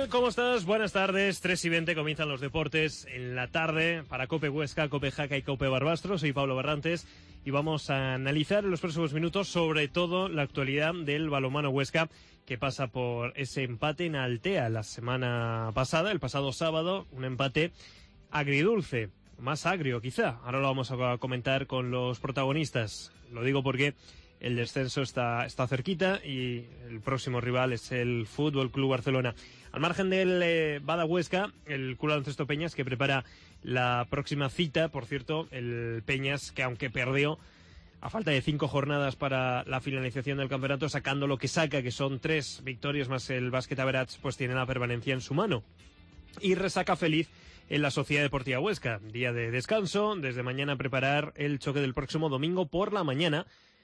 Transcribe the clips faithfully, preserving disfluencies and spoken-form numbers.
¿cómo estás? Buenas tardes, tres y veinte comienzan los deportes en la tarde para Cope Huesca, Cope Jaca y Cope Barbastro. Soy Pablo Barrantes y vamos a analizar en los próximos minutos sobre todo la actualidad del balonmano Huesca, que pasa por ese empate en Altea la semana pasada, el pasado sábado, un empate agridulce, más agrio quizá. Ahora lo vamos a comentar con los protagonistas. Lo digo porque el descenso está, está cerquita y el próximo rival es el Fútbol Club Barcelona. Al margen del eh, Bada Huesca, el Club Baloncesto Peñas, que prepara la próxima cita. Por cierto, el Peñas, que aunque perdió a falta de cinco jornadas para la finalización del campeonato, sacando lo que saca, que son tres victorias más el Básquet Average, pues tiene la permanencia en su mano. Y resaca feliz en la Sociedad Deportiva Huesca. Día de descanso, desde mañana preparar el choque del próximo domingo por la mañana.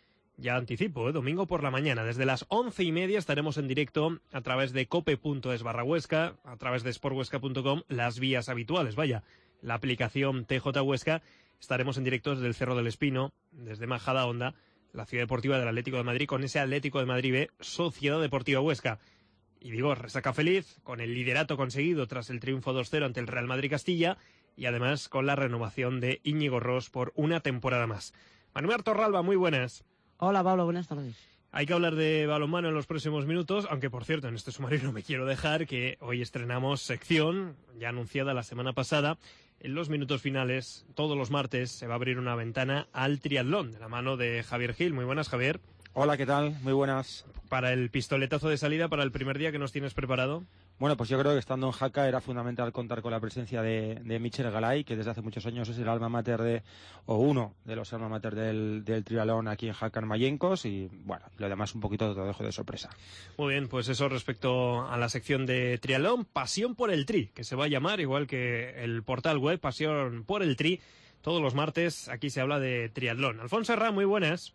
Ya anticipo, ¿eh? Domingo por la mañana. Desde las once y media estaremos en directo a través de cope.es barra Huesca, a través de sporthuesca punto com, las vías habituales, vaya, la aplicación T J Huesca. Estaremos en directo desde el Cerro del Espino, desde Majadahonda, la ciudad deportiva del Atlético de Madrid, con ese Atlético de Madrid B, Sociedad Deportiva Huesca. Y digo, resaca feliz, con el liderato conseguido tras el triunfo dos cero ante el Real Madrid Castilla, y además con la renovación de Íñigo Ros por una temporada más. Manuel Torralba, muy buenas. Hola Pablo, buenas tardes. Hay que hablar de balonmano en los próximos minutos, aunque por cierto en este sumario no me quiero dejar que hoy estrenamos sección, ya anunciada la semana pasada. En los minutos finales, todos los martes, se va a abrir una ventana al triatlón, de la mano de Javier Gil. Muy buenas, Javier. Hola, ¿qué tal? Muy buenas. Para el pistoletazo de salida, para el primer día, ¿qué nos tienes preparado? Bueno, pues yo creo que estando en Jaca era fundamental contar con la presencia de, de Michel Galay, que desde hace muchos años es el alma mater de, o uno de los alma mater del, del triatlón aquí en Jaca en Mayencos, y bueno, lo demás un poquito te lo dejo de sorpresa. Muy bien, pues eso respecto a la sección de triatlón, Pasión por el Tri, que se va a llamar igual que el portal web Pasión por el Tri. Todos los martes aquí se habla de triatlón. Alfonso Herrán, muy buenas.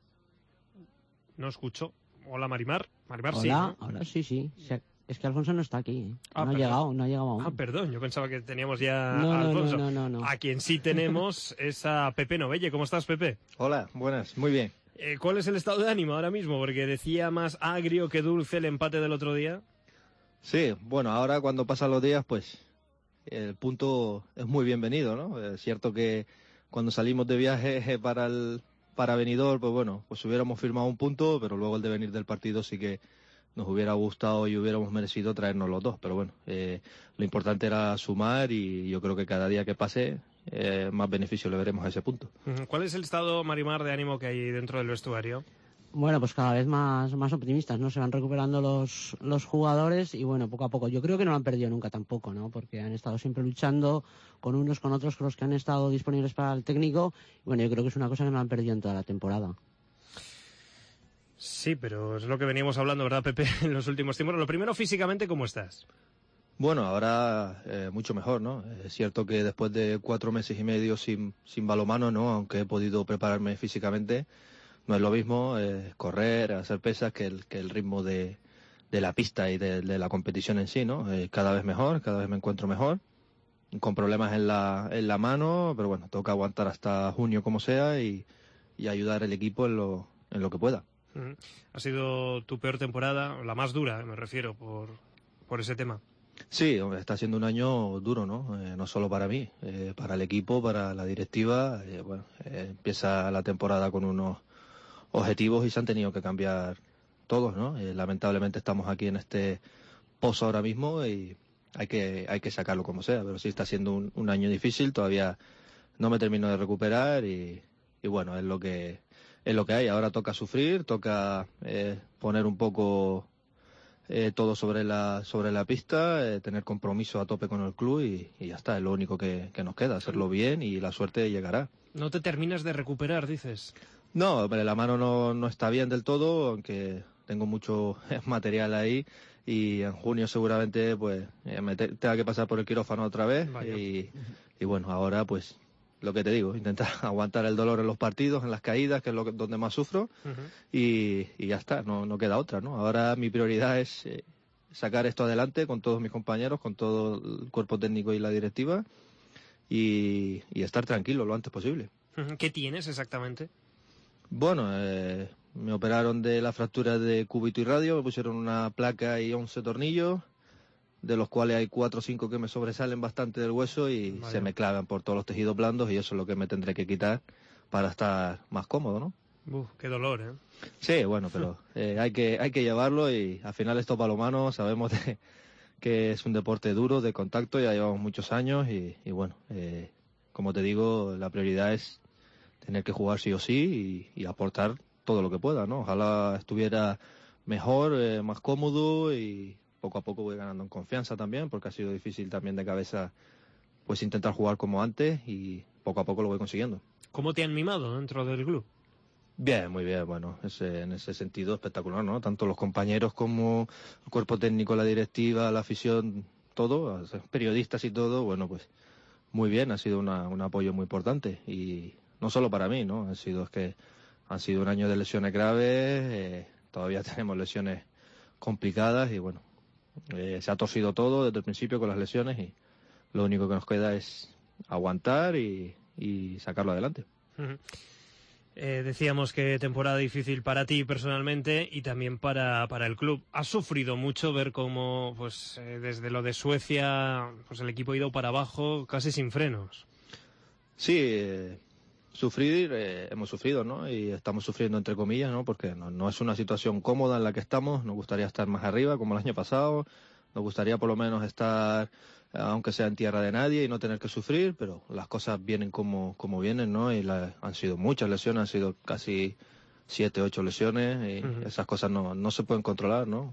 No escucho. Hola, Marimar. Marimar, hola, sí, ¿no? Hola, sí, sí. Es que Alfonso no está aquí. ¿eh? Ah, no ha perdón. llegado, no ha llegado aún. Ah, perdón, yo pensaba que teníamos ya no, a no, Alfonso. No, no, no, no. A quien sí tenemos es a Pepe Novelle. ¿Cómo estás, Pepe? Hola, buenas, muy bien. Eh, ¿Cuál es el estado de ánimo ahora mismo? Porque decía más agrio que dulce el empate del otro día. Sí, bueno, ahora cuando pasan los días, pues el punto es muy bienvenido, ¿no? Es cierto que cuando salimos de viaje para el para Benidorm, pues bueno, pues hubiéramos firmado un punto, pero luego el devenir del partido sí que nos hubiera gustado y hubiéramos merecido traernos los dos. Pero bueno, eh, lo importante era sumar y yo creo que cada día que pase, eh, más beneficio le veremos a ese punto. ¿Cuál es el estado, Marimar, de ánimo que hay dentro del vestuario? Bueno, pues cada vez más, más optimistas, ¿no? Se van recuperando los, los jugadores y bueno, poco a poco. Yo creo que no lo han perdido nunca tampoco, ¿no? Porque han estado siempre luchando con unos, con otros, con los que han estado disponibles para el técnico. Bueno, yo creo que es una cosa que no han perdido en toda la temporada. Sí, pero es lo que veníamos hablando, ¿verdad, Pepe? En los últimos tiempos. Lo primero, físicamente, ¿cómo estás? Bueno, ahora eh, mucho mejor, ¿no? Es cierto que después de cuatro meses y medio sin, sin balonmano, ¿no? Aunque he podido prepararme físicamente, no es lo mismo eh, correr, hacer pesas que el, que el ritmo de, de la pista y de, de la competición en sí, ¿no? Eh, cada vez mejor, cada vez me encuentro mejor, con problemas en la, en la mano, pero bueno, toca aguantar hasta junio como sea y, y ayudar al equipo en lo, en lo que pueda. Uh-huh. ¿Ha sido tu peor temporada, la más dura, me refiero, por, por ese tema? Sí, está siendo un año duro, ¿no? Eh, no solo para mí, eh, para el equipo, para la directiva. Eh, bueno, eh, empieza la temporada con unos objetivos y se han tenido que cambiar todos, ¿no? Eh, lamentablemente estamos aquí en este pozo ahora mismo y hay que hay que sacarlo como sea, pero sí está siendo un, un año difícil, todavía no me termino de recuperar y, y bueno, es lo que es lo que hay. Ahora toca sufrir, toca eh, poner un poco eh, todo sobre la sobre la pista, eh, tener compromiso a tope con el club y, y ya está, es lo único que, que nos queda, hacerlo bien y la suerte llegará. No te terminas de recuperar, dices. No, la mano no, no está bien del todo, aunque tengo mucho material ahí y en junio seguramente pues me te, tenga que pasar por el quirófano otra vez y, y bueno, ahora pues lo que te digo, intentar aguantar el dolor en los partidos, en las caídas, que es lo que, donde más sufro uh-huh. y, y ya está, no, no queda otra, ¿no? Ahora mi prioridad es eh, sacar esto adelante con todos mis compañeros, con todo el cuerpo técnico y la directiva y, y estar tranquilo lo antes posible. ¿Qué tienes exactamente? Bueno, eh, me operaron de la fractura de cúbito y radio, me pusieron una placa y once tornillos, de los cuales hay cuatro o cinco que me sobresalen bastante del hueso y Vaya. se me clavan por todos los tejidos blandos y eso es lo que me tendré que quitar para estar más cómodo, ¿no? Uf, qué dolor, ¿eh? Sí, bueno, pero eh, hay que hay que llevarlo y al final esto balonmano sabemos de, que es un deporte duro, de contacto, ya llevamos muchos años y, y bueno, eh, como te digo, la prioridad es tener que jugar sí o sí y, y aportar todo lo que pueda, ¿no? Ojalá estuviera mejor, eh, más cómodo y poco a poco voy ganando en confianza también, porque ha sido difícil también de cabeza pues intentar jugar como antes y poco a poco lo voy consiguiendo. ¿Cómo te han mimado dentro del club? Bien, muy bien, bueno, ese, en ese sentido espectacular, ¿no? Tanto los compañeros como el cuerpo técnico, la directiva, la afición, todo, los periodistas y todo, bueno, pues muy bien, ha sido una, un apoyo muy importante y no solo para mí, ¿no? Ha sido es que han sido un año de lesiones graves, eh, todavía tenemos lesiones complicadas y bueno, eh, se ha torcido todo desde el principio con las lesiones y lo único que nos queda es aguantar y, y sacarlo adelante. Uh-huh. Eh, decíamos que temporada difícil para ti personalmente y también para, para el club. ¿Has sufrido mucho ver cómo pues eh, desde lo de Suecia pues el equipo ha ido para abajo casi sin frenos? Sí, eh, sufrir, eh, hemos sufrido, ¿no? Y estamos sufriendo entre comillas, ¿no? Porque no, no es una situación cómoda en la que estamos. Nos gustaría estar más arriba como el año pasado. Nos gustaría por lo menos estar, aunque sea en tierra de nadie y no tener que sufrir, pero las cosas vienen como, como vienen, ¿no? Y la, han sido muchas lesiones, han sido casi siete, ocho lesiones y uh-huh. esas cosas no, no se pueden controlar, ¿no?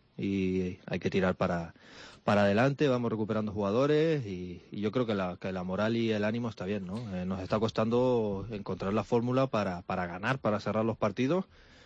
Y hay que tirar para, para adelante, vamos recuperando jugadores y, y yo creo que la, que la moral y el ánimo está bien, ¿no? Eh, nos está costando encontrar la fórmula para, para ganar, para cerrar los partidos,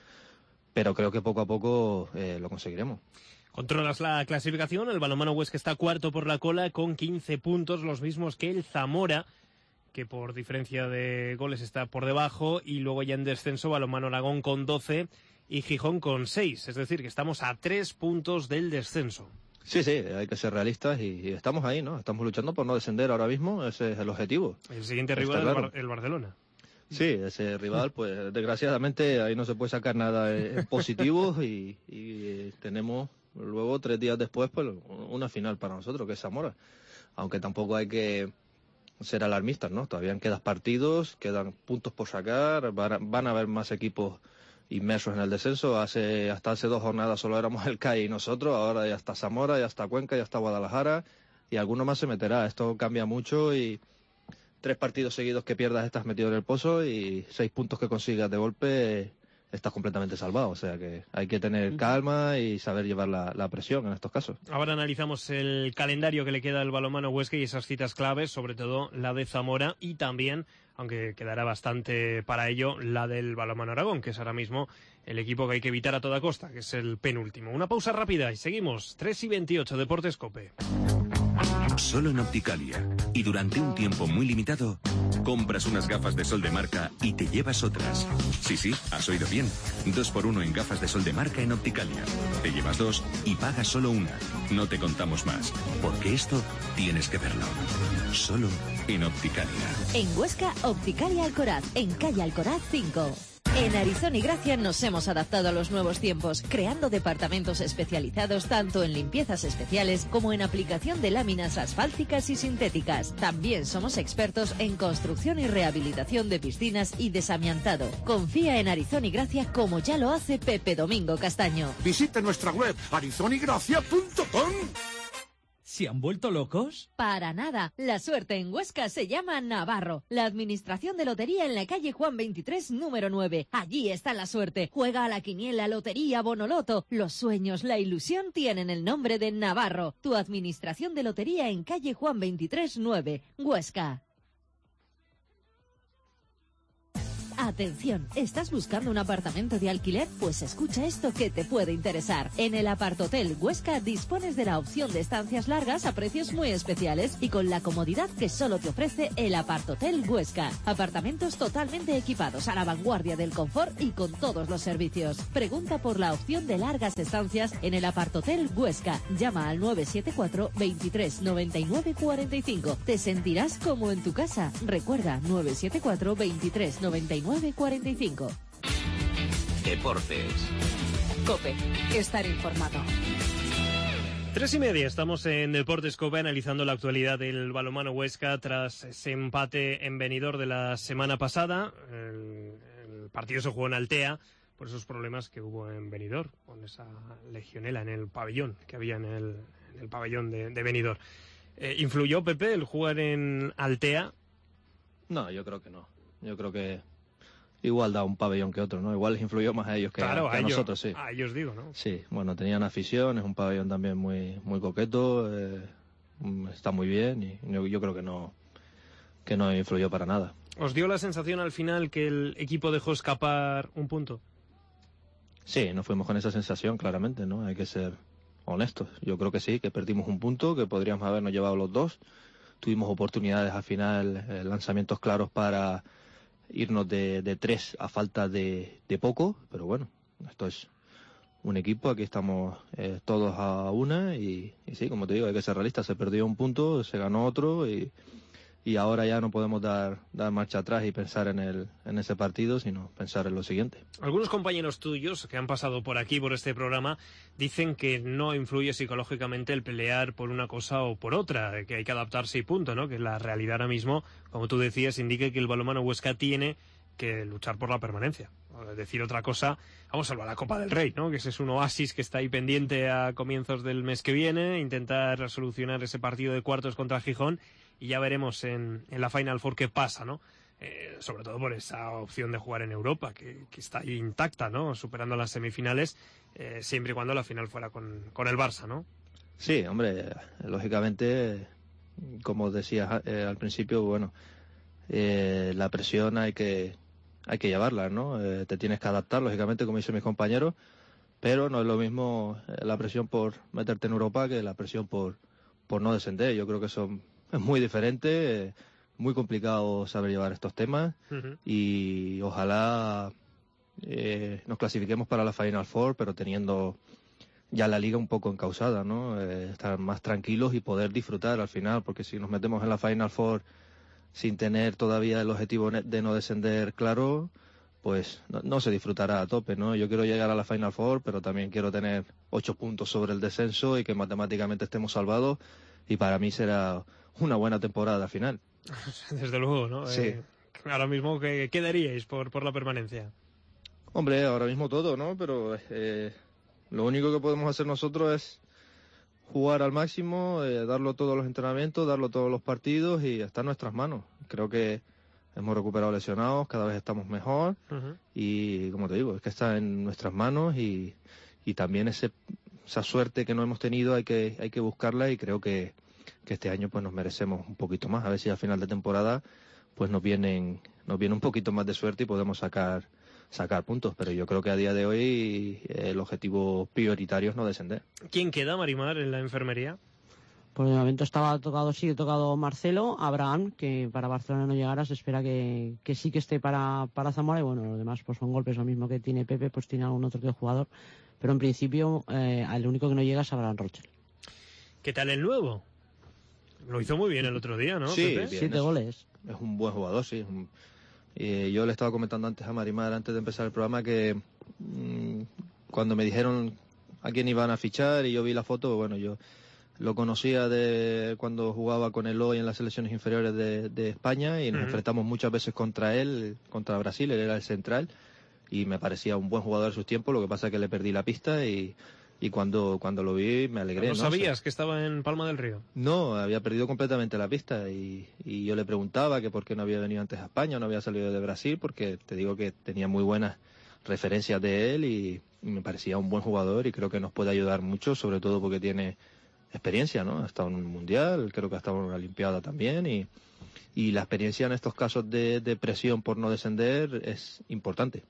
pero creo que poco a poco eh, lo conseguiremos. Controlas la clasificación, el balonmano Huesca está cuarto por la cola con quince puntos, los mismos que el Zamora, que por diferencia de goles está por debajo, y luego ya en descenso balonmano Aragón con doce y Gijón con seis, es decir, que estamos a tres puntos del descenso. Sí, sí, hay que ser realistas y, y estamos ahí, ¿no? Estamos luchando por no descender ahora mismo, ese es el objetivo. El siguiente rival es claro. el, el Barcelona. Sí, ese rival, pues desgraciadamente ahí no se puede sacar nada eh, positivo y, y tenemos luego tres días después pues una final para nosotros que es Zamora, aunque tampoco hay que ser alarmistas, ¿no? Todavía quedan partidos, quedan puntos por sacar, van, van a haber más equipos inmersos en el descenso. Hace hasta hace dos jornadas solo éramos el C A I y nosotros, ahora ya está Zamora, ya está Cuenca, ya está Guadalajara y alguno más se meterá. Esto cambia mucho y tres partidos seguidos que pierdas estás metido en el pozo y seis puntos que consigas de golpe estás completamente salvado. O sea que hay que tener calma y saber llevar la, la presión en estos casos. Ahora analizamos el calendario que le queda al balonmano Huesca y esas citas claves, sobre todo la de Zamora y también, aunque quedará bastante para ello, la del balonmano Aragón, que es ahora mismo el equipo que hay que evitar a toda costa, que es el penúltimo. Una pausa rápida y seguimos. tres y veintiocho, Deportes COPE. Solo en Opticalia y durante un tiempo muy limitado, compras unas gafas de sol de marca y te llevas otras. Sí, sí, has oído bien. Dos por uno en gafas de sol de marca en Opticalia. Te llevas dos y pagas solo una. No te contamos más, porque esto tienes que verlo. Solo en Opticalia. En Huesca, Opticalia Alcoraz, en calle Alcoraz cinco. En Arizona y Gracia nos hemos adaptado a los nuevos tiempos, creando departamentos especializados tanto en limpiezas especiales como en aplicación de láminas asfálticas y sintéticas. También somos expertos en construcción y rehabilitación de piscinas y desamiantado. Confía en Arizona y Gracia como ya lo hace Pepe Domingo Castaño. Visite nuestra web arizona y gracia punto com. ¿Se han vuelto locos? Para nada. La suerte en Huesca se llama Navarro. La administración de lotería en la calle Juan veintitrés, número nueve. Allí está la suerte. Juega a la quiniela, lotería, bonoloto. Los sueños, la ilusión tienen el nombre de Navarro. Tu administración de lotería en calle Juan veintitrés, nueve. Huesca. Atención, ¿estás buscando un apartamento de alquiler? Pues escucha esto que te puede interesar. En el Apartotel Huesca dispones de la opción de estancias largas a precios muy especiales y con la comodidad que solo te ofrece el Apartotel Huesca. Apartamentos totalmente equipados a la vanguardia del confort y con todos los servicios. Pregunta por la opción de largas estancias en el Apartotel Huesca. Llama al nueve siete cuatro, veintitrés, noventa y nueve, cuarenta y cinco. Te sentirás como en tu casa. Recuerda, nueve siete cuatro, veintitrés, noventa y nueve, cuarenta y cinco. Deportes. COPE. Estar informado. Tres y media, estamos en Deportes Cope analizando la actualidad del balonmano Huesca tras ese empate en Benidorm de la semana pasada. El, el partido se jugó en Altea por esos problemas que hubo en Benidorm, con esa legionela en el pabellón que había en el, en el pabellón de, de Benidorm. Eh, ¿Influyó, Pepe, el jugar en Altea? No, yo creo que no. Yo creo que igual da un pabellón que otro, ¿no? Igual les influyó más a ellos que, claro, a, que a, a ellos, nosotros, sí. A ellos digo, ¿no? Sí, bueno, tenían afición, es un pabellón también muy muy coqueto, eh, está muy bien y yo, yo creo que no que no influyó para nada. ¿Os dio la sensación al final que el equipo dejó escapar un punto? Sí, nos fuimos con esa sensación, claramente, ¿no? Hay que ser honestos. Yo creo que sí, que perdimos un punto, que podríamos habernos llevado los dos. Tuvimos oportunidades al final, eh, lanzamientos claros para irnos de, de tres a falta de, de poco, pero bueno, esto es un equipo, aquí estamos eh, todos a una y, y sí, como te digo, hay que ser realistas, se perdió un punto, se ganó otro y, y ahora ya no podemos dar, dar marcha atrás y pensar en, el, en ese partido, sino pensar en lo siguiente. Algunos compañeros tuyos que han pasado por aquí, por este programa, dicen que no influye psicológicamente el pelear por una cosa o por otra, que hay que adaptarse y punto, ¿no? Que la realidad ahora mismo, como tú decías, indica que el balonmano Huesca tiene que luchar por la permanencia. Es decir, otra cosa, vamos a salvar la Copa del Rey, ¿no? Que ese es un oasis que está ahí pendiente a comienzos del mes que viene, intentar solucionar ese partido de cuartos contra Gijón y ya veremos en, en la Final Four qué pasa, ¿no? Eh, sobre todo por esa opción de jugar en Europa, que, que está ahí intacta, ¿no? Superando las semifinales, eh, siempre y cuando la final fuera con, con el Barça, ¿no? Sí, hombre, lógicamente, como decías eh, al principio, bueno, eh, la presión hay que hay que llevarla, ¿no? Eh, te tienes que adaptar, lógicamente, como dicen mis compañeros, pero no es lo mismo eh, la presión por meterte en Europa que la presión por, por no descender. Yo creo que eso es muy diferente, eh, muy complicado saber llevar estos temas uh-huh. y ojalá eh, nos clasifiquemos para la Final Four, pero teniendo ya la liga un poco encausada, ¿no? Eh, estar más tranquilos y poder disfrutar al final, porque si nos metemos en la Final Four sin tener todavía el objetivo de no descender claro, pues no, no se disfrutará a tope, ¿no? Yo quiero llegar a la Final Four, pero también quiero tener ocho puntos sobre el descenso y que matemáticamente estemos salvados, y para mí será una buena temporada al final. Desde luego, ¿no? Sí. Eh, ahora mismo, ¿qué, qué daríais por, por la permanencia? Hombre, ahora mismo todo, ¿no? Pero eh, lo único que podemos hacer nosotros es jugar al máximo, eh, darlo todos los entrenamientos, darlo todos los partidos y está en nuestras manos. Creo que hemos recuperado lesionados, cada vez estamos mejor uh-huh. y, como te digo, es que está en nuestras manos y, y también ese, esa suerte que no hemos tenido hay que, hay que buscarla y creo que, que este año pues nos merecemos un poquito más. A ver si al final de temporada pues nos vienen, nos viene un poquito más de suerte y podemos sacar sacar puntos, pero yo creo que a día de hoy el objetivo prioritario es no descender. ¿Quién queda, Marimar, en la enfermería? Por el momento estaba tocado, sí, tocado Marcelo, Abraham, que para Barcelona no llegara, se espera que, que sí que esté para, para Zamora, y bueno, los demás pues son golpes, lo mismo que tiene Pepe, pues tiene algún otro que jugador, pero en principio eh, el único que no llega es Abraham Rochel. ¿Qué tal el nuevo? Lo hizo muy bien el otro día, ¿no? Sí, Pepe? bien, siete es, goles. Es un buen jugador, sí. Un, eh, yo le estaba comentando antes a Marimar, antes de empezar el programa, que mmm, cuando me dijeron a quién iban a fichar y yo vi la foto, bueno, yo lo conocía de cuando jugaba con el Loy en las selecciones inferiores de, de España y nos uh-huh. enfrentamos muchas veces contra él, contra Brasil, él era el central y me parecía un buen jugador de sus tiempos, lo que pasa es que le perdí la pista y, y cuando, cuando lo vi me alegré. ¿No, ¿no? sabías o sea, que estaba en Palma del Río? No, había perdido completamente la pista y, y yo le preguntaba que por qué no había venido antes a España, no había salido de Brasil, porque te digo que tenía muy buenas referencias de él y, y me parecía un buen jugador y creo que nos puede ayudar mucho, sobre todo porque tiene experiencia, ¿no? Ha estado en un mundial, creo que ha estado en una olimpiada también y, y la experiencia en estos casos de, de presión por no descender es importante.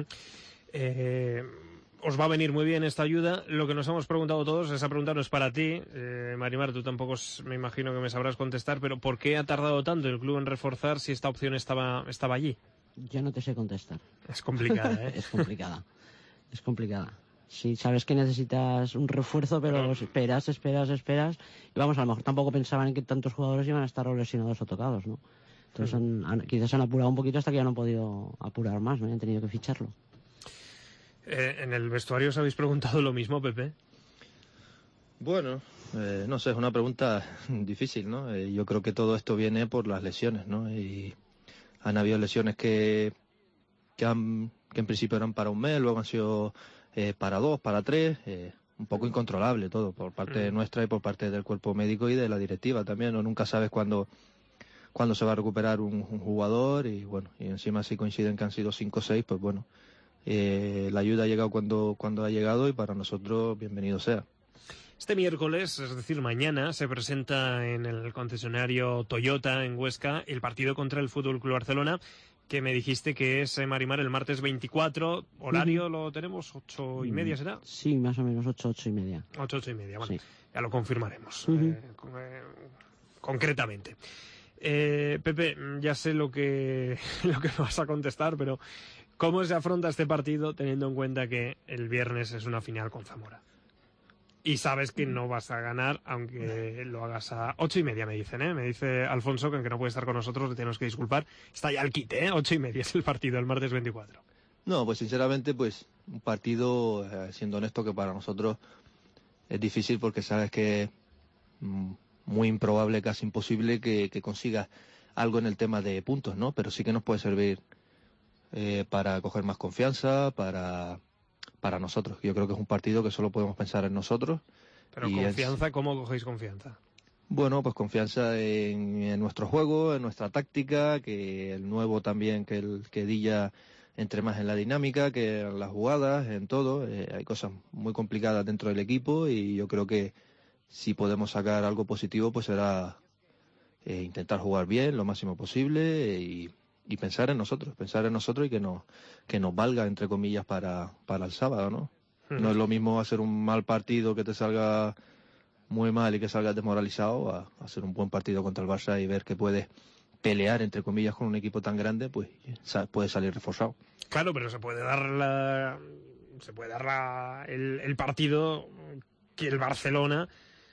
eh, os va a venir muy bien esta ayuda. Lo que nos hemos preguntado todos, esa pregunta no es para ti, eh, Marimar, tú tampoco me imagino que me sabrás contestar, pero ¿por qué ha tardado tanto el club en reforzar si esta opción estaba, estaba allí? Yo no te sé contestar. Es complicada, ¿eh? Es complicada, es complicada. Sí, sabes que necesitas un refuerzo, pero, pero esperas, esperas, esperas. Y vamos, a lo mejor tampoco pensaban en que tantos jugadores iban a estar lesionados o tocados, ¿no? Entonces han, han, quizás han apurado un poquito hasta que ya no han podido apurar más, ¿no? Y han tenido que ficharlo. Eh, ¿En el vestuario os habéis preguntado lo mismo, Pepe? Bueno, eh, no sé, es una pregunta difícil, ¿no? Eh, yo creo que todo esto viene por las lesiones, ¿no? Y han habido lesiones que, que, han, que en principio eran para un mes, luego han sido eh, para dos, para tres, eh, un poco incontrolable todo por parte mm. nuestra y por parte del cuerpo médico y de la directiva también, ¿no? Nunca sabes cuándo, cuándo se va a recuperar un, un jugador y bueno, y encima si coinciden que han sido cinco o seis, pues bueno, eh, la ayuda ha llegado cuando, cuando ha llegado y para nosotros bienvenido sea. Este miércoles, es decir, mañana, se presenta en el concesionario Toyota en Huesca el partido contra el F C Barcelona, que me dijiste que es, eh, Marimar, el martes veinticuatro. ¿Horario uh-huh. lo tenemos? ¿Ocho y media será? Sí, más o menos ocho, ocho y media. Ocho, ocho y media, bueno, sí. Ya lo confirmaremos, uh-huh. eh, con, eh, concretamente. Eh, Pepe, ya sé lo que, lo que me vas a contestar, pero ¿cómo se afronta este partido teniendo en cuenta que el viernes es una final con Zamora? Y sabes que no vas a ganar, aunque lo hagas a ocho y media, me dicen, ¿eh? Me dice Alfonso que aunque no puede estar con nosotros, le tenemos que disculpar. Está ya al quite, ¿eh? Ocho y media es el partido, el martes veinticuatro. No, pues sinceramente, pues un partido, eh, siendo honesto, que para nosotros es difícil porque sabes que es mm, muy improbable, casi imposible que, que consigas algo en el tema de puntos, ¿no? Pero sí que nos puede servir eh, para coger más confianza, para... para nosotros. Yo creo que es un partido que solo podemos pensar en nosotros. Pero y confianza, es... ¿cómo cogéis confianza? Bueno, pues confianza en, en nuestro juego, en nuestra táctica, que el nuevo también, que el que Dilla entre más en la dinámica, que en las jugadas, en todo. Eh, hay cosas muy complicadas dentro del equipo y yo creo que si podemos sacar algo positivo, pues será eh, intentar jugar bien lo máximo posible y y pensar en nosotros, pensar en nosotros y que nos, que nos valga, entre comillas, para, para el sábado, ¿no? Uh-huh. No es lo mismo hacer un mal partido que te salga muy mal y que salgas desmoralizado a, a hacer un buen partido contra el Barça y ver que puedes pelear, entre comillas, con un equipo tan grande, pues puede salir reforzado. Claro, pero se puede dar la, se puede dar la, el, el partido que el Barcelona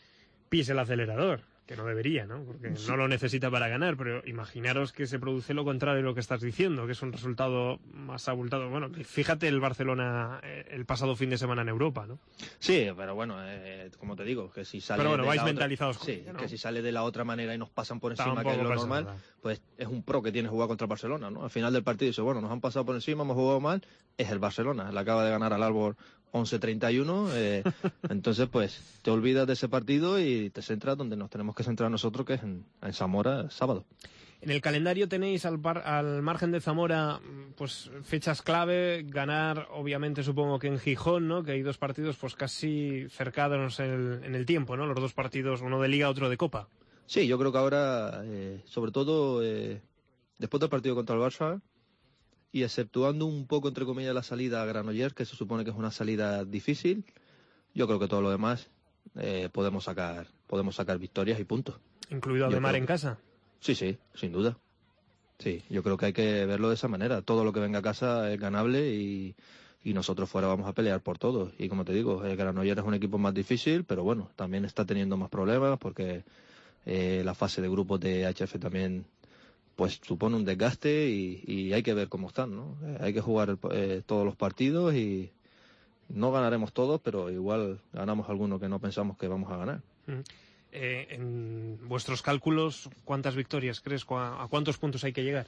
pise el acelerador. Que no debería, ¿no? Porque sí. No lo necesita para ganar, pero imaginaros que se produce lo contrario de lo que estás diciendo, que es un resultado más abultado. Bueno, fíjate el Barcelona el pasado fin de semana en Europa, ¿no? Sí, pero bueno, eh, como te digo, que si sale Pero bueno, de vais la mentalizados otra... con sí, ella, ¿no? Que si sale de la otra manera y nos pasan por encima, que es lo normal, nada. Pues es un pro que tiene jugar contra el Barcelona, ¿no? Al final del partido dice, bueno, nos han pasado por encima, hemos jugado mal, es el Barcelona, le acaba de ganar al Árbol once treinta y uno, eh, entonces pues te olvidas de ese partido y te centras donde nos tenemos que centrar nosotros, que es en, en Zamora, sábado. En el calendario tenéis al, par, al margen de Zamora pues fechas clave, ganar obviamente supongo que en Gijón, ¿no? Que hay dos partidos pues casi cercanos en el, en el tiempo, ¿no? Los dos partidos, uno de Liga, otro de Copa. Sí, yo creo que ahora, eh, sobre todo eh, después del partido contra el Barça, y exceptuando un poco, entre comillas, la salida a Granollers, que se supone que es una salida difícil, yo creo que todo lo demás eh, podemos sacar podemos sacar victorias y puntos. ¿Incluido Ademar en que... casa? Sí, sí, sin duda. Sí, yo creo que hay que verlo de esa manera. Todo lo que venga a casa es ganable y, y nosotros fuera vamos a pelear por todo. Y como te digo, el Granollers es un equipo más difícil, pero bueno, también está teniendo más problemas porque eh, la fase de grupos de H F también pues supone un desgaste y, y hay que ver cómo están, ¿no? Eh, hay que jugar eh, todos los partidos y no ganaremos todos, pero igual ganamos algunos que no pensamos que vamos a ganar. Mm. Eh, en vuestros cálculos, ¿cuántas victorias crees? ¿A cuántos puntos hay que llegar?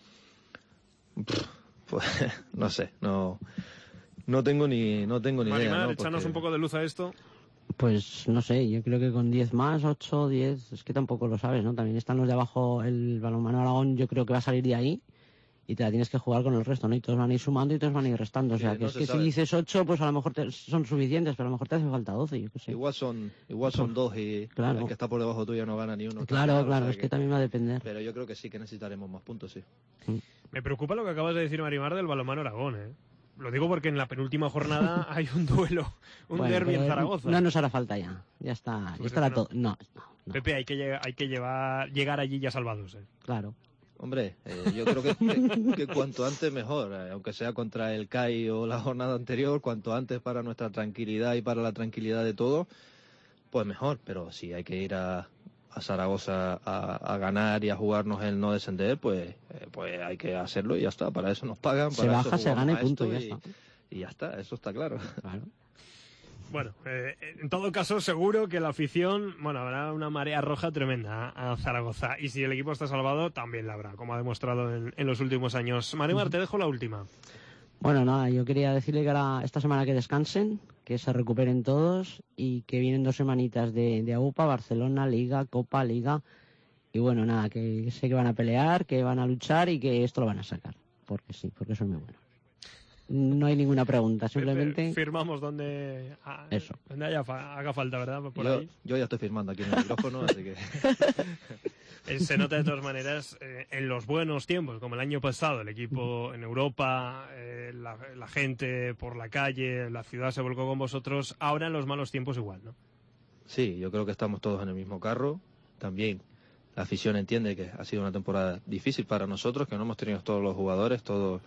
Pues no sé, no no tengo ni no tengo ni Marimar, idea, ¿no? échanos Porque... un poco de luz a esto. Pues no sé, yo creo que con diez más, ocho, diez, es que tampoco lo sabes, ¿no? También están los de abajo, el Balonmano Aragón, yo creo que va a salir de ahí y te la tienes que jugar con el resto, ¿no? Y todos van a ir sumando y todos van a ir restando. O sea, sí, que no es que sabe. Si dices ocho, pues a lo mejor te, son suficientes, pero a lo mejor te hace falta doce, yo qué sé. Igual son igual son dos y claro. El que está por debajo tuyo no gana ni uno. Claro, claro, claro, o sea es que... que también va a depender. Pero yo creo que sí que necesitaremos más puntos, sí. Me preocupa lo que acabas de decir, Marimar, del Balonmano Aragón, ¿eh? Lo digo porque en la penúltima jornada hay un duelo, un bueno, derbi en Zaragoza. No nos hará falta ya, ya está, ya estará no? todo. No, no, no. Pepe, hay que, llegar, hay que llevar, llegar allí ya salvados, ¿eh? Claro. Hombre, eh, yo creo que, que, que cuanto antes mejor, eh, aunque sea contra el C A I o la jornada anterior, cuanto antes para nuestra tranquilidad y para la tranquilidad de todos, pues mejor. Pero si hay que ir a, a Zaragoza a, a ganar y a jugarnos el no descender, pues, eh, pues hay que hacerlo y ya está. Para eso nos pagan, para se eso baja, se gana y punto, y ya y, está. Y ya está, eso está claro. Claro. Bueno, eh, en todo caso, seguro que la afición, bueno, habrá una marea roja tremenda a Zaragoza. Y si el equipo está salvado, también la habrá, como ha demostrado en, en los últimos años. Marimar, te dejo la última. Bueno, nada, yo quería decirle que ahora, esta semana que descansen, que se recuperen todos y que vienen dos semanitas de, de AUPA, Barcelona, Liga, Copa, Liga. Y bueno, nada, que sé que van a pelear, que van a luchar y que esto lo van a sacar. Porque sí, porque son muy buenos. No hay ninguna pregunta, simplemente... Firmamos donde, a, Eso. donde haya, haga falta, ¿verdad? Por yo, ahí. yo ya estoy firmando aquí en el micrófono, así que... Se nota de todas maneras eh, en los buenos tiempos, como el año pasado, el equipo en Europa, eh, la, la gente por la calle, la ciudad se volcó con vosotros. Ahora en los malos tiempos igual, ¿no? Sí, yo creo que estamos todos en el mismo carro. También la afición entiende que ha sido una temporada difícil para nosotros, que no hemos tenido todos los jugadores, todos...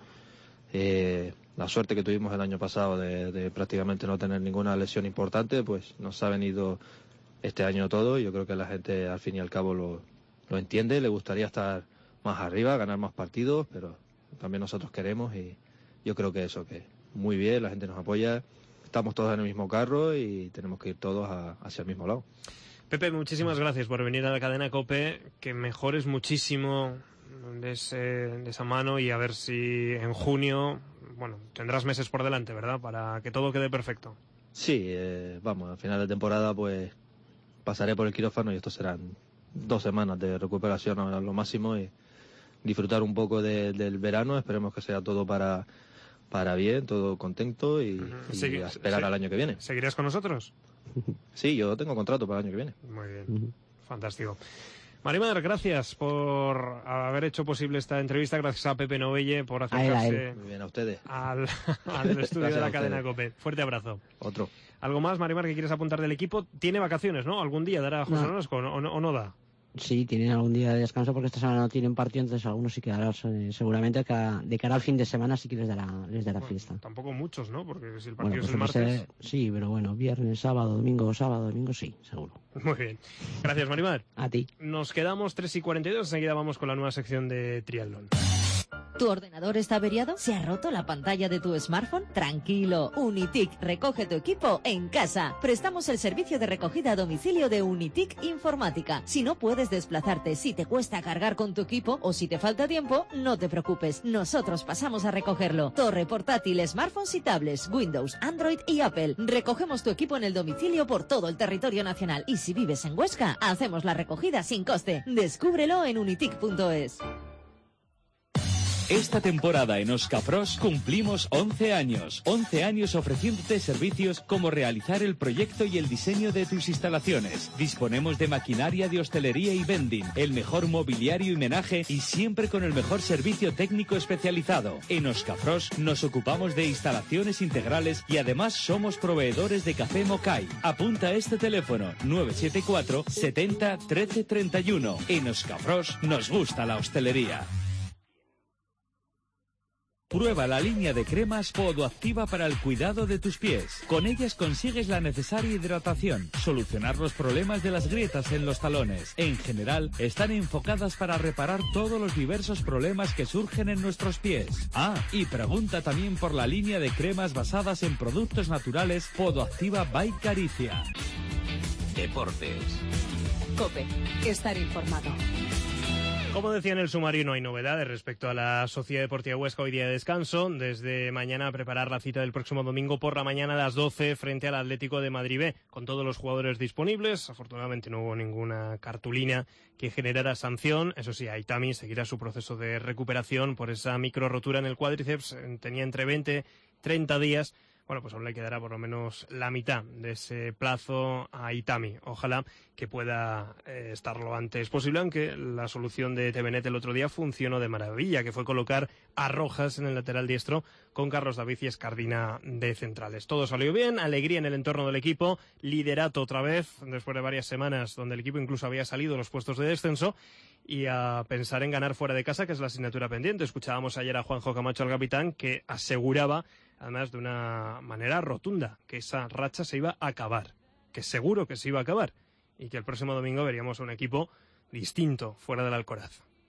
Eh, la suerte que tuvimos el año pasado de, de prácticamente no tener ninguna lesión importante, pues nos ha venido este año todo. Yo creo que la gente al fin y al cabo lo, lo entiende, le gustaría estar más arriba, ganar más partidos, pero también nosotros queremos y yo creo que eso, que muy bien, la gente nos apoya, estamos todos en el mismo carro y tenemos que ir todos a, hacia el mismo lado. Pepe, muchísimas gracias por venir a la cadena COPE, que mejores muchísimo de, ese, de esa mano y a ver si en junio, bueno, tendrás meses por delante, ¿verdad?, para que todo quede perfecto. Sí, eh, vamos, al final de temporada pues pasaré por el quirófano y esto serán dos semanas de recuperación a lo máximo y disfrutar un poco de, del verano. Esperemos que sea todo para, para bien, todo contento y, uh-huh. y Segui- a esperar sí. al año que viene. ¿Seguirás con nosotros? Sí, yo tengo contrato para el año que viene. Muy bien, uh-huh. Fantástico. Marimar, gracias por haber hecho posible esta entrevista. Gracias a Pepe Novelle por acercarse Muy bien, a ustedes. al, al estudio de la cadena COPE. Fuerte abrazo. Otro. ¿Algo más, Marimar, que quieres apuntar del equipo? Tiene vacaciones, ¿no? ¿Algún día dará José no. Orozco o, no, o no da? Sí, tienen algún día de descanso porque esta semana no tienen partido, entonces algunos sí quedarán eh, seguramente de cara al fin de semana sí que les dará, les dará bueno, fiesta. Tampoco muchos, ¿no? Porque si el partido bueno, pues es el martes... Ser, sí, pero bueno, viernes, sábado, domingo, sábado, domingo, sí, seguro. Muy bien. Gracias, Marimar. A ti. Nos quedamos tres y cuarenta y dos, enseguida vamos con la nueva sección de triatlón. ¿Tu ordenador está averiado? ¿Se ha roto la pantalla de tu smartphone? Tranquilo, Unitic recoge tu equipo en casa. Prestamos el servicio de recogida a domicilio de Unitic Informática. Si no puedes desplazarte, si te cuesta cargar con tu equipo o si te falta tiempo, no te preocupes. Nosotros pasamos a recogerlo. Torre, portátil, smartphones y tablets, Windows, Android y Apple. Recogemos tu equipo en el domicilio por todo el territorio nacional. Y si vives en Huesca, hacemos la recogida sin coste. Descúbrelo en unitic punto es. Esta temporada en Oscafros cumplimos once años. once años ofreciéndote servicios como realizar el proyecto y el diseño de tus instalaciones. Disponemos de maquinaria de hostelería y vending, el mejor mobiliario y menaje y siempre con el mejor servicio técnico especializado. En Oscafros nos ocupamos de instalaciones integrales y además somos proveedores de café Mokai. Apunta este teléfono nueve siete cuatro setenta trece treinta y uno. En Oscafros nos gusta la hostelería. Prueba la línea de cremas Podoactiva para el cuidado de tus pies. Con ellas consigues la necesaria hidratación, solucionar los problemas de las grietas en los talones. En general, están enfocadas para reparar todos los diversos problemas que surgen en nuestros pies. Ah, y pregunta también por la línea de cremas basadas en productos naturales Podoactiva by Caricia. Deportes. COPE. Estar informado. Como decía en el sumario, no hay novedades respecto a la Sociedad Deportiva Huesca, hoy día de descanso. Desde mañana a preparar la cita del próximo domingo por la mañana a las doce frente al Atlético de Madrid B, con todos los jugadores disponibles. Afortunadamente no hubo ninguna cartulina que generara sanción. Eso sí, Aitami seguirá su proceso de recuperación por esa micro rotura en el cuádriceps. Tenía entre veinte y treinta días. Bueno, pues aún le quedará por lo menos la mitad de ese plazo a Itami. Ojalá que pueda eh, estar lo antes posible, aunque la solución de Tevenet el otro día funcionó de maravilla, que fue colocar a Rojas en el lateral diestro con Carlos David y Escardina de centrales. Todo salió bien, alegría en el entorno del equipo, liderato otra vez, después de varias semanas donde el equipo incluso había salido de los puestos de descenso, y a pensar en ganar fuera de casa, que es la asignatura pendiente. Escuchábamos ayer a Juanjo Camacho, al capitán, que aseguraba, además de una manera rotunda, que esa racha se iba a acabar, que seguro que se iba a acabar, y que el próximo domingo veríamos un equipo distinto fuera del Alcoraz.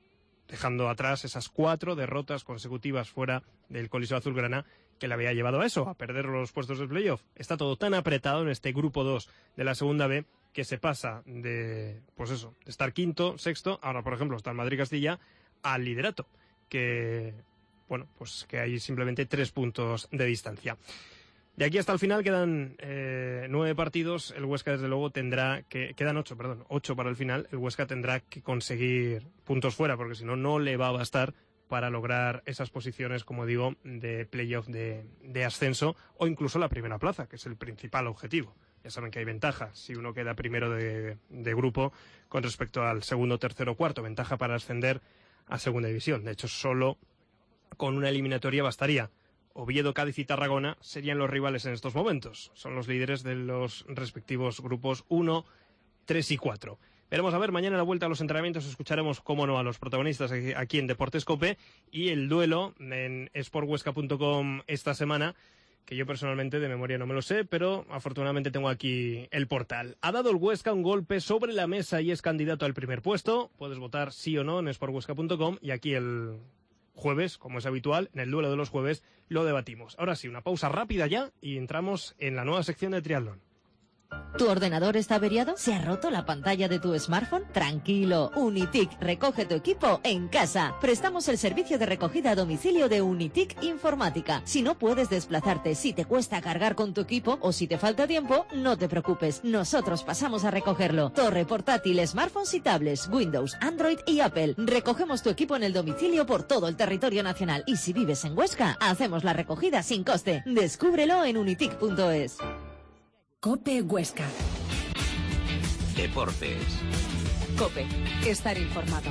dejando atrás esas cuatro derrotas consecutivas fuera del Coliseo Azulgrana que le había llevado a eso, a perder los puestos del playoff. Está todo tan apretado en este grupo dos de la segunda B que se pasa de, pues eso, de estar quinto, sexto, ahora por ejemplo está el Madrid-Castilla, al liderato, que, bueno, pues que hay simplemente tres puntos de distancia. De aquí hasta el final quedan eh, nueve partidos, el Huesca desde luego tendrá que, quedan ocho, perdón, ocho para el final, el Huesca tendrá que conseguir puntos fuera, porque si no, no le va a bastar para lograr esas posiciones, como digo, de playoff de, de ascenso o incluso la primera plaza, que es el principal objetivo. Ya saben que hay ventaja si uno queda primero de, de grupo con respecto al segundo, tercero, cuarto, ventaja para ascender a segunda división. De hecho, solo con una eliminatoria bastaría. Oviedo, Cádiz y Tarragona serían los rivales en estos momentos. Son los líderes de los respectivos grupos uno, tres y cuatro. Veremos a ver, mañana a la vuelta a los entrenamientos escucharemos, cómo no, a los protagonistas aquí en Deportes COPE y el duelo en sport huesca punto com esta semana, que yo personalmente de memoria no me lo sé, pero afortunadamente tengo aquí el portal. Ha dado el Huesca un golpe sobre la mesa y es candidato al primer puesto. Puedes votar sí o no en sport huesca punto com y aquí el jueves, como es habitual, en el duelo de los jueves, lo debatimos. Ahora sí, una pausa rápida ya y entramos en la nueva sección de triatlón. ¿Tu ordenador está averiado? ¿Se ha roto la pantalla de tu smartphone? Tranquilo, Unitic recoge tu equipo en casa. Prestamos el servicio de recogida a domicilio de Unitic Informática. Si no puedes desplazarte, si te cuesta cargar con tu equipo o si te falta tiempo, no te preocupes. Nosotros pasamos a recogerlo. Torre, portátil, smartphones y tablets, Windows, Android y Apple. Recogemos tu equipo en el domicilio por todo el territorio nacional. Y si vives en Huesca, hacemos la recogida sin coste. Descúbrelo en unitic punto es. COPE Huesca. Deportes. COPE. Estar informado.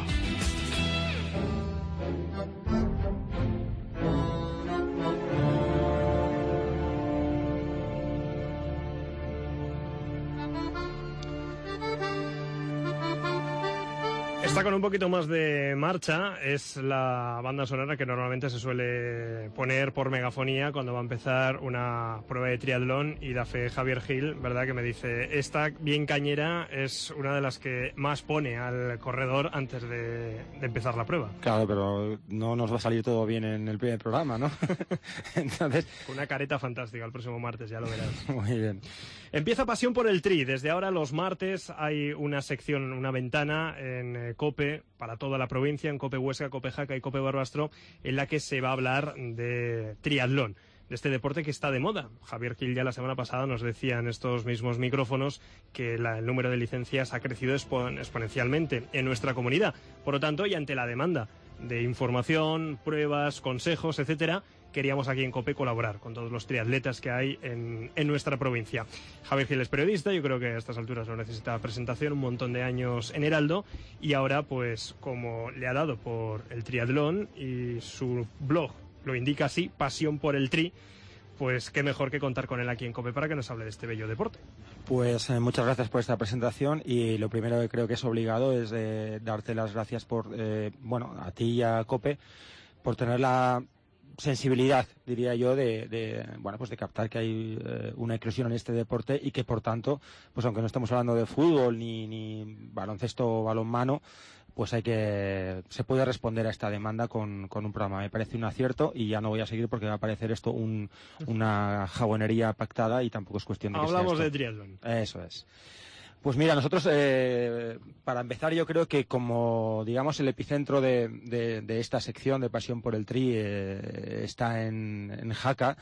Está con un poquito más de marcha, es la banda sonora que normalmente se suele poner por megafonía cuando va a empezar una prueba de triatlón y da fe Javier Gil, ¿verdad? Que me dice, esta bien cañera es una de las que más pone al corredor antes de, de empezar la prueba. Claro, pero no nos va a salir todo bien en el primer programa, ¿no? Entonces... Una careta fantástica el próximo martes, ya lo verás. Muy bien. Empieza Pasión por el Tri. Desde ahora los martes hay una sección, una ventana en eh, COPE para toda la provincia, en COPE Huesca, COPE Jaca y COPE Barbastro, en la que se va a hablar de triatlón, de este deporte que está de moda. Javier Gil ya la semana pasada nos decía en estos mismos micrófonos que la, el número de licencias ha crecido expon- exponencialmente en nuestra comunidad. Por lo tanto, y ante la demanda de información, pruebas, consejos, etcétera, queríamos aquí en COPE colaborar con todos los triatletas que hay en, en nuestra provincia. Javier Gil es periodista, yo creo que a estas alturas no necesita presentación, un montón de años en Heraldo, y ahora, pues, como le ha dado por el triatlón y su blog lo indica así, Pasión por el Tri, pues qué mejor que contar con él aquí en COPE para que nos hable de este bello deporte. Pues eh, muchas gracias por esta presentación y lo primero que creo que es obligado es eh, darte las gracias por, eh, bueno, a ti y a COPE por tener la sensibilidad, diría yo, de, de bueno, pues de captar que hay eh, una eclosión en este deporte y que por tanto, pues aunque no estemos hablando de fútbol ni, ni baloncesto o balonmano, pues hay que se puede responder a esta demanda con, con un programa. Me parece un acierto y ya no voy a seguir porque va a parecer esto un, una jabonería pactada y tampoco es cuestión de que hablamos sea de esto. triatlón. Eso es. Pues mira, nosotros, eh, para empezar, yo creo que como, digamos, el epicentro de, de, de esta sección de Pasión por el Tri eh, está en, en Jaca,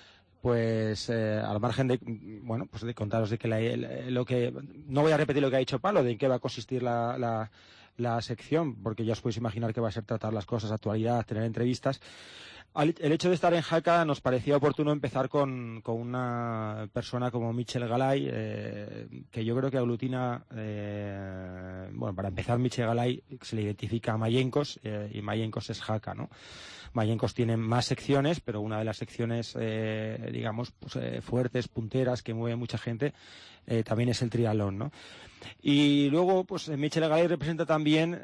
pues eh, al margen de, bueno, pues de contaros de que la, lo que, no voy a repetir lo que ha dicho Pablo, de en qué va a consistir la, la, la sección, porque ya os podéis imaginar que va a ser tratar las cosas, actualidad, tener entrevistas. El hecho de estar en Jaca nos parecía oportuno empezar con, con una persona como Michel Galay, eh, que yo creo que aglutina, eh, bueno, para empezar, Michel Galay se le identifica a Mayencos, eh, y Mayencos es Jaca, ¿no? Mayencos tiene más secciones, pero una de las secciones, eh, digamos, pues, eh, fuertes, punteras, que mueve mucha gente, eh, también es el triatlón, ¿no? Y luego, pues Michel Galay representa también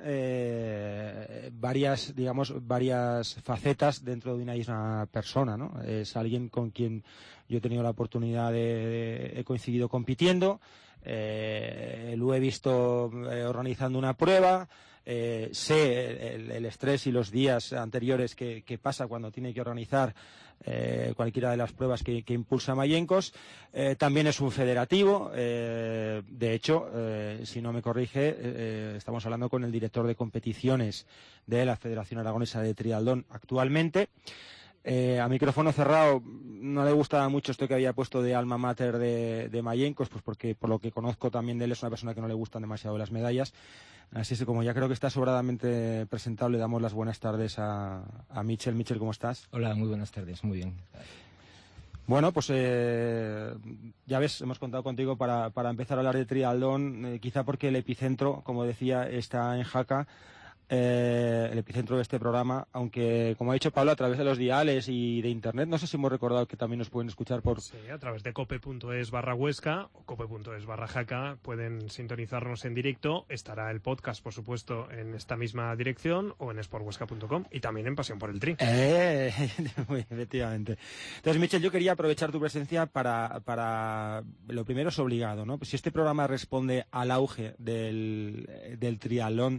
eh, varias, digamos, varias facetas dentro de una misma persona, ¿no? Es alguien con quien yo he tenido la oportunidad de, de he coincidido compitiendo, eh, lo he visto eh, organizando una prueba, Eh, sé el, el estrés y los días anteriores que, que pasa cuando tiene que organizar eh, cualquiera de las pruebas que, que impulsa Mayenkos. Eh, también es un federativo. Eh, de hecho, eh, si no me corrige, eh, estamos hablando con el director de competiciones de la Federación Aragonesa de Triatlón actualmente. Eh, a micrófono cerrado no le gustaba mucho esto que había puesto de alma mater de, de Mayenkos, pues porque por lo que conozco también de él es una persona que no le gustan demasiado las medallas. Así es que como ya creo que está sobradamente presentado, le damos las buenas tardes a, a Michel. Michel, ¿cómo estás? Hola, muy buenas tardes, muy bien. Bueno, pues eh, ya ves, hemos contado contigo para, para empezar a hablar de triatlón, eh, quizá porque el epicentro, como decía, está en Jaca. Eh, el epicentro de este programa, aunque como ha dicho Pablo, a través de los diales y de internet, no sé si hemos recordado que también nos pueden escuchar por... Sí, a través de cope.es barra Huesca o cope.es barra Jaca pueden sintonizarnos en directo. Estará el podcast, por supuesto, en esta misma dirección o en sport huesca punto com y también en Pasión por el Tri. Eh, muy efectivamente. Entonces, Michel, yo quería aprovechar tu presencia para, para lo primero es obligado, ¿no? Pues si este programa responde al auge del, del triatlón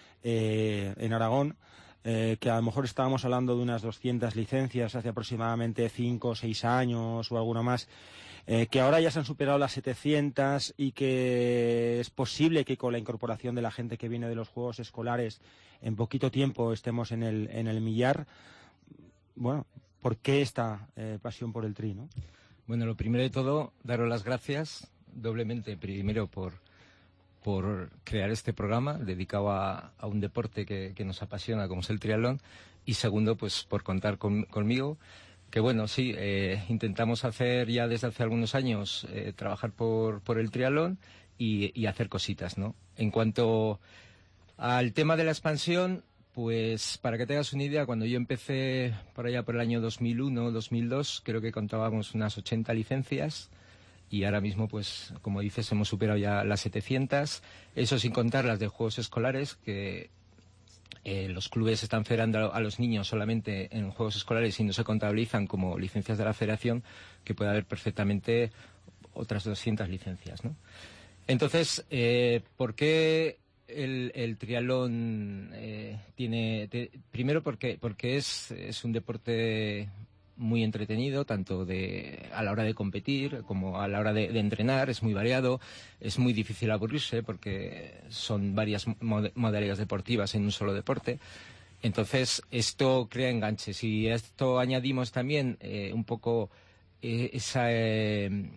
Eh, en Aragón, eh, que a lo mejor estábamos hablando de unas doscientas licencias hace aproximadamente cinco o seis años o alguno más, eh, que ahora ya se han superado las setecientas y que es posible que con la incorporación de la gente que viene de los juegos escolares en poquito tiempo estemos en el, en el millar. Bueno, ¿por qué esta eh, pasión por el tri, no? Bueno, lo primero de todo, daros las gracias doblemente, primero por por crear este programa dedicado a, a un deporte que, que nos apasiona como es el triatlón, y segundo, pues por contar con, conmigo, que bueno, sí, eh, intentamos hacer ya desde hace algunos años, eh, trabajar por, por el triatlón y, y hacer cositas, ¿no? En cuanto al tema de la expansión, pues para que tengas una idea, cuando yo empecé por allá por el año dos mil uno, dos mil dos, creo que contábamos unas ochenta licencias. Y ahora mismo, pues, como dices, hemos superado ya las setecientas. Eso sin contar las de juegos escolares, que eh, los clubes están federando a los niños solamente en juegos escolares y no se contabilizan como licencias de la federación, que puede haber perfectamente otras doscientas licencias, ¿no? Entonces, eh, ¿por qué el, el triatlón eh, tiene... Te, primero porque, porque es, es un deporte muy entretenido, tanto de a la hora de competir como a la hora de, de entrenar, es muy variado, es muy difícil aburrirse porque son varias mod modalidades deportivas en un solo deporte. Entonces, esto crea enganches y a esto añadimos también eh, un poco eh, esa... Eh,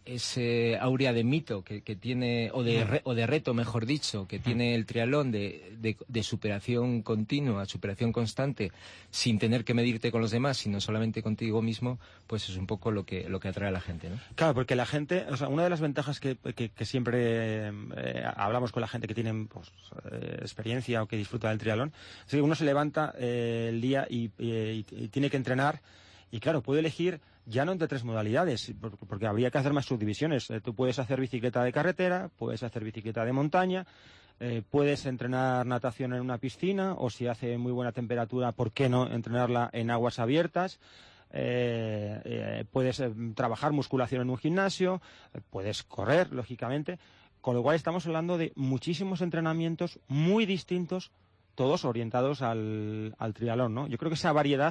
ese aurea de mito que, que tiene, o de, re, o de reto, mejor dicho, que tiene el triatlón de, de, de superación continua, superación constante, sin tener que medirte con los demás, sino solamente contigo mismo, pues es un poco lo que, lo que atrae a la gente, ¿no? Claro, porque la gente, o sea, una de las ventajas que, que, que siempre eh, hablamos con la gente que tiene pues, eh, experiencia o que disfruta del triatlón, es que uno se levanta eh, el día y, y, y tiene que entrenar, y claro, puede elegir ya no entre tres modalidades, porque habría que hacer más subdivisiones. Eh, tú puedes hacer bicicleta de carretera, puedes hacer bicicleta de montaña, eh, puedes entrenar natación en una piscina, o si hace muy buena temperatura, ¿por qué no entrenarla en aguas abiertas? Eh, eh, puedes eh, trabajar musculación en un gimnasio, eh, puedes correr, lógicamente, con lo cual estamos hablando de muchísimos entrenamientos muy distintos, todos orientados al, al triatlón, ¿no? Yo creo que esa variedad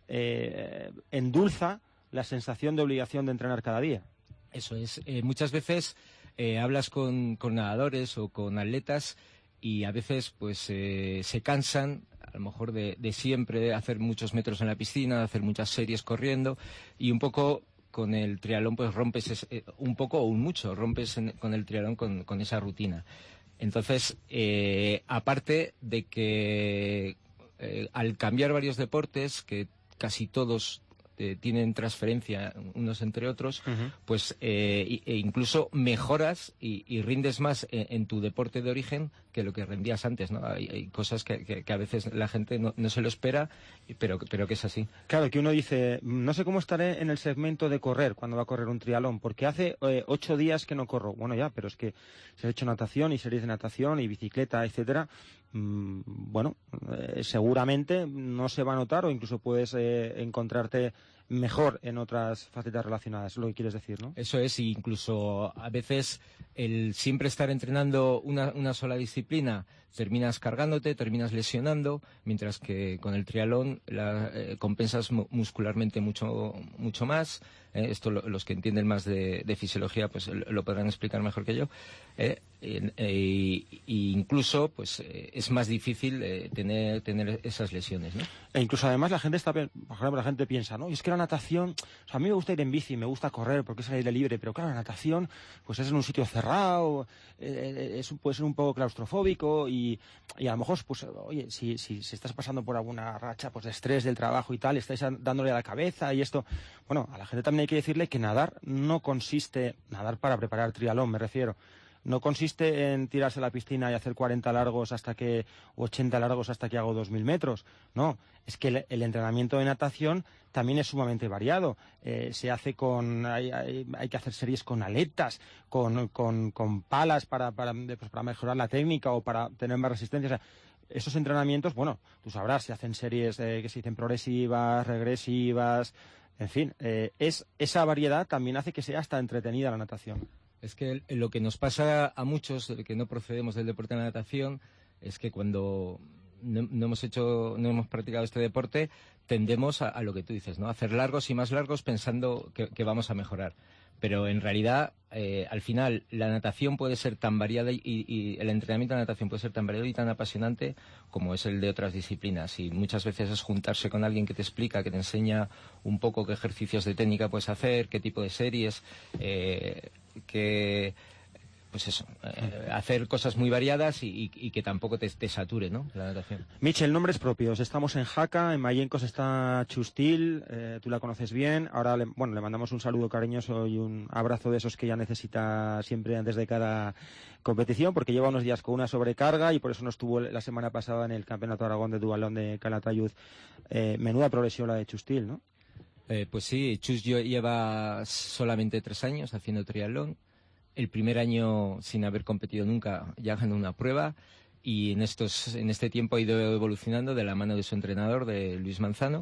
eh, endulza la sensación de obligación de entrenar cada día. Eso es. Eh, muchas veces eh, hablas con, con nadadores o con atletas y a veces pues eh, se cansan a lo mejor de, de siempre hacer muchos metros en la piscina, de hacer muchas series corriendo, y un poco con el triatlón pues rompes ese, eh, un poco o un mucho, rompes en, con el triatlón con, con esa rutina. Entonces, eh, aparte de que eh, al cambiar varios deportes, que casi todos Eh, tienen transferencia unos entre otros, uh-huh. pues eh, e incluso mejoras y, y rindes más en, en tu deporte de origen que lo que rendías antes, ¿no? Hay, hay cosas que, que, que a veces la gente no, no se lo espera, pero, pero que es así. Claro, que uno dice, no sé cómo estaré en el segmento de correr cuando va a correr un triatlón, porque hace eh, ocho días que no corro. Bueno, ya, pero es que se ha hecho natación y series de natación y bicicleta, etcétera. Mm, bueno, eh, seguramente no se va a notar, o incluso puedes eh, encontrarte mejor en otras facetas relacionadas, es lo que quieres decir, ¿no? Eso es, y incluso a veces el siempre estar entrenando una, una sola disciplina, terminas cargándote, terminas lesionando, mientras que con el triatlón la, eh, compensas mu- muscularmente mucho, mucho más. Eh, esto lo, los que entienden más de, de fisiología pues lo, lo podrán explicar mejor que yo. Eh, eh, eh, y incluso pues eh, es más difícil eh, tener, tener esas lesiones, ¿no? E incluso además la gente está, por ejemplo, la gente piensa, ¿no? Y es que la natación, o sea, a mí me gusta ir en bici, me gusta correr porque es al aire libre, pero claro, la natación pues es en un sitio cerrado, eh, es, puede ser un poco claustrofóbico y, y a lo mejor, pues, oye, si, si, si estás pasando por alguna racha pues de estrés del trabajo y tal, estáis dándole a la cabeza y esto, bueno, a la gente también hay que decirle que nadar no consiste, nadar para preparar triatlón me refiero, no consiste en tirarse a la piscina y hacer cuarenta largos hasta que, o ochenta largos hasta que hago dos mil metros. No, es que el, el entrenamiento de natación también es sumamente variado. Eh, se hace con, hay, hay, hay que hacer series con aletas, con, con, con palas para, para, pues para mejorar la técnica o para tener más resistencia. O sea, esos entrenamientos, bueno, tú sabrás, se hacen series eh, que se dicen progresivas, regresivas, en fin, eh, es, esa variedad también hace que sea hasta entretenida la natación. Es que lo que nos pasa a muchos que no procedemos del deporte de la natación es que cuando no, no hemos hecho, no hemos practicado este deporte, tendemos a, a lo que tú dices, ¿no? A hacer largos y más largos pensando que, que vamos a mejorar. Pero en realidad, eh, al final, la natación puede ser tan variada y, y el entrenamiento de natación puede ser tan variado y tan apasionante como es el de otras disciplinas. Y muchas veces es juntarse con alguien que te explica, que te enseña un poco qué ejercicios de técnica puedes hacer, qué tipo de series, eh, que... Pues eso, eh, hacer cosas muy variadas y, y, y que tampoco te, te sature, ¿no?, la natación. Michel, nombres propios. Estamos en Jaca, en Mayencos está Chustil, eh, tú la conoces bien. Ahora, le, bueno, le mandamos un saludo cariñoso y un abrazo de esos que ella necesita siempre antes de cada competición, porque lleva unos días con una sobrecarga y por eso no estuvo la semana pasada en el Campeonato de Aragón de Dualón de Calatayud. Eh, menuda progresión la de Chustil, ¿no? Eh, pues sí, Chus lleva solamente tres años haciendo triatlón. El primer año sin haber competido nunca ya ganó una prueba y en estos en este tiempo ha ido evolucionando de la mano de su entrenador, de Luis Manzano,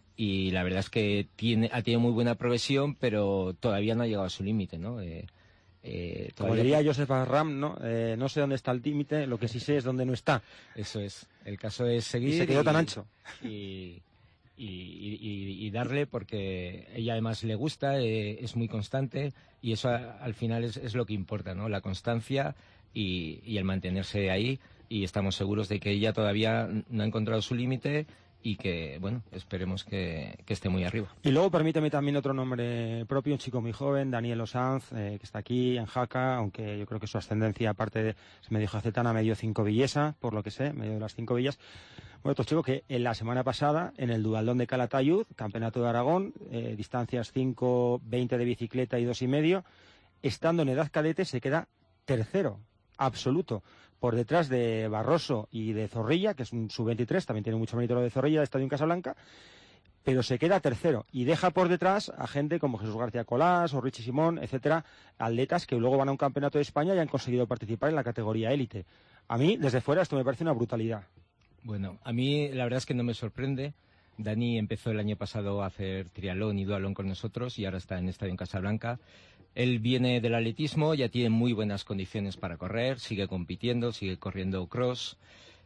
y la verdad es que tiene ha tenido muy buena progresión, pero todavía no ha llegado a su límite, ¿no? Eh, eh, Como diría Joseph Barram, ¿no? Eh, no sé dónde está el límite, lo que sí sé es dónde no está. Eso es. El caso es seguir. Y se quedó tan ancho. Y, Y, y, y darle porque ella además le gusta, eh, es muy constante y eso a, al final es, es lo que importa, ¿no? La constancia y, y el mantenerse ahí, y estamos seguros de que ella todavía no ha encontrado su límite y que, bueno, esperemos que, que esté muy arriba. Y luego permíteme también otro nombre propio, un chico muy joven, Daniel Osanz, eh, que está aquí en Jaca, aunque yo creo que su ascendencia, aparte de, se me dijo Acetana, medio cinco villesa, por lo que sé, medio de las cinco villas. Bueno, otro chico que en la semana pasada, en el Dualdón de Calatayud, Campeonato de Aragón, eh, distancias cinco, veinte de bicicleta y dos y medio, estando en edad cadete se queda tercero, absoluto, por detrás de Barroso y de Zorrilla, que es un sub veintitrés, también tiene mucho mérito lo de Zorrilla, de Estadio Casablanca, pero se queda tercero y deja por detrás a gente como Jesús García Colás o Richie Simón, etcétera, atletas que luego van a un campeonato de España y han conseguido participar en la categoría élite. A mí, desde fuera, esto me parece una brutalidad. Bueno, a mí la verdad es que no me sorprende. Dani empezó el año pasado a hacer triatlón y dualón con nosotros y ahora está en Estadio Casablanca. Él viene del atletismo, ya tiene muy buenas condiciones para correr, sigue compitiendo, sigue corriendo cross.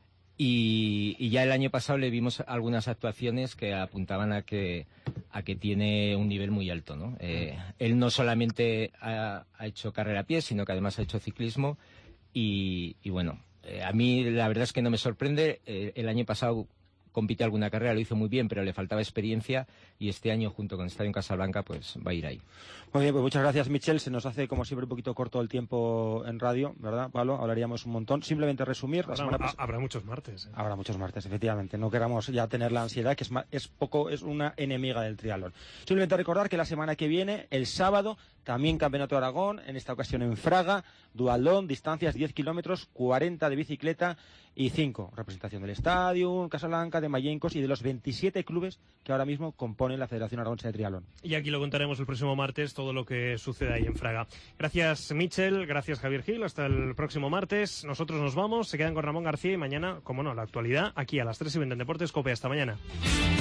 Y, y ya el año pasado le vimos algunas actuaciones que apuntaban a que, a que tiene un nivel muy alto, ¿no? Eh, él no solamente ha, ha hecho carrera a pie, sino que además ha hecho ciclismo y, y bueno, eh, a mí la verdad es que no me sorprende. Eh, el año pasado compitió alguna carrera, lo hizo muy bien, pero le faltaba experiencia y este año junto con Estadio Casablanca pues va a ir ahí. Muy bien, pues muchas gracias, Michel. Se nos hace como siempre un poquito corto el tiempo en radio, ¿verdad, Pablo? Hablaríamos un montón. Simplemente resumir. La Habrá, semana pas... habrá muchos martes. ¿eh? Habrá muchos martes, efectivamente. No queramos ya tener la ansiedad, que es, ma... es poco, es una enemiga del triatlón. Simplemente recordar que la semana que viene, el sábado, también Campeonato de Aragón, en esta ocasión en Fraga, dualdón, distancias diez kilómetros, cuarenta de bicicleta y cinco. Representación del Estadio, Casablanca, de Mayencos y de los veintisiete clubes que ahora mismo componen la Federación Aragonesa de Triatlón. Y aquí lo contaremos el próximo martes, todo lo que sucede ahí en Fraga. Gracias, Michel, gracias, Javier Gil. Hasta el próximo martes. Nosotros nos vamos, se quedan con Ramón García y mañana, como no, la actualidad, aquí a las tres y veinte en Deportes COPE. Hasta mañana.